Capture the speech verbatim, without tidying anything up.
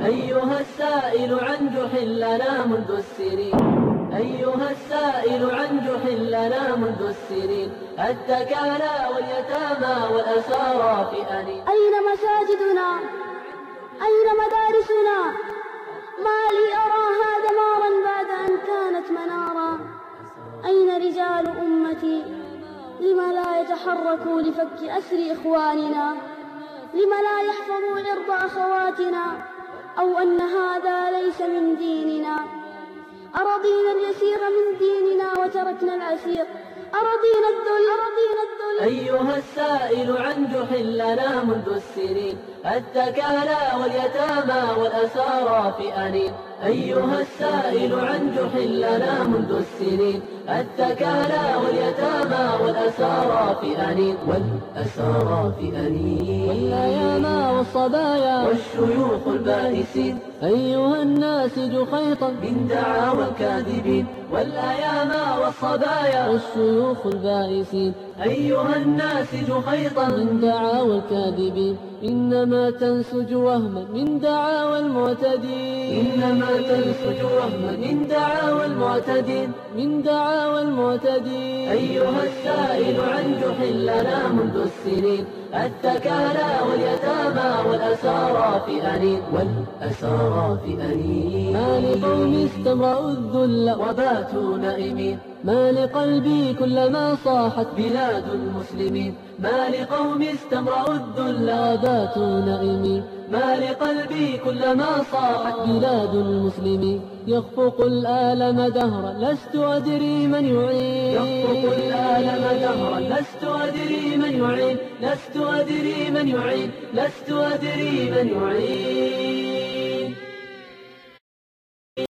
أيها السائل عن جحل لنا منذ السنين، أيها السائل عن جحل لنا منذ السنين، التكالى واليتامى والأسارى في أنين. أين مساجدنا؟ أين مدارسنا؟ ما لي أراها دمارا بعد أن كانت منارا. أين رجال أمتي؟ لم لا يتحركوا لفك أسر إخواننا؟ لم لا يحفظوا عرض أخواتنا؟ أو أن هذا ليس من ديننا؟ أرضينا اليسير من ديننا وتركنا العسير، أرضينا الذل أرضينا الذل. أيها السائل عن جحل لنا منذ السنين، التكالى واليتامى والأسارى في أنين. أيها السائل عن جحل لنا منذ السنين، التكالى واليتامى والأسارى في أنين. والأسارى في أنين، والأيام والصبايا والشيوخ البائسين، أيها الناسج خيطا من دعاوى الكاذبين. والأيام والصبايا والشيوخ البائسين، أيها الناسج خيطا من دعاوى الكاذبين. إنما تنسج وهما من دعاوى المعتدين، إنما تنسج وهما من دعاوى المعتدين، من دعاوى المعتدين. أيها السائل عن جحل لنا منذ السنين، التكالى واليتامى والأسارى في أنين. والأسارى في أنين، ما لقوم استمرأوا الذل وباتوا نائمين. ما لقلبي كلما صاحت بلاد المسلمين، ما لقوم استمرأوا الذل وباتوا نائمين. ما لقلبي كلما صاحت بلاد المسلمين. يخفق الآلم دهرا لست أدري من يعين، يخفق الآلم دهرا لست أدري من يعين، لست أدري من يعين، لست أدري من يعين.